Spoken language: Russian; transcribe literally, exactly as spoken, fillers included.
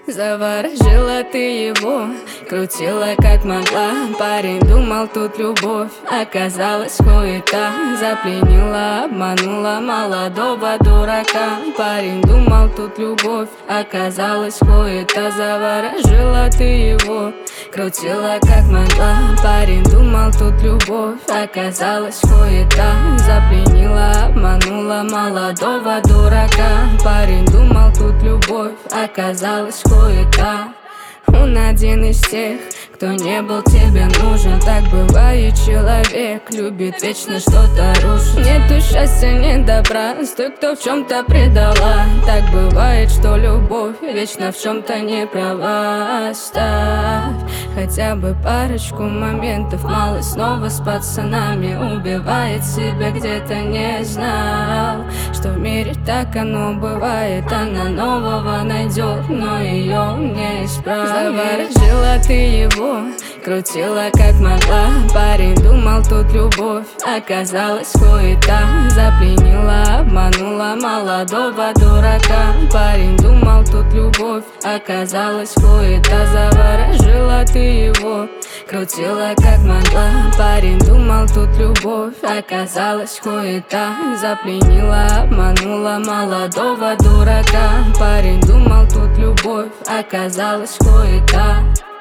Заворожила ты его, крутила как могла. Парень думал, тут любовь, оказалась хуета. Запленила, обманула молодого дурака. Парень думал, тут любовь, оказалась хуета. Заворожила ты его, крутила как могла. Парень думал, тут любовь, оказалась хуета. Запленила, обманула молодого дурака. Парень думал, тут любовь, оказалась хуета. Он один из тех, кто не был тебе нужен. Так бывает, человек любит вечно что-то рушить. Нету счастья, нет добра с той, кто в чем-то предала. Так бывает, что любовь вечно в чем-то не права. Оставь хотя бы парочку моментов. Мало снова с пацанами убивает себя, где-то не знал, что в мире так оно бывает. Она нового найдет, но ее не исправит. Заворожила ты его, крутила как могла. Парень думал, тут любовь, оказалась хуета. Запленила, обманула молодого дурака. Парень думал, тут любовь, оказалась хуета. Заворожила ты его, крутила как могла. Парень думал, тут любовь, оказалась хуета. Запленила, обманула молодого дурака. Парень думал, тут любовь, оказалась хуета.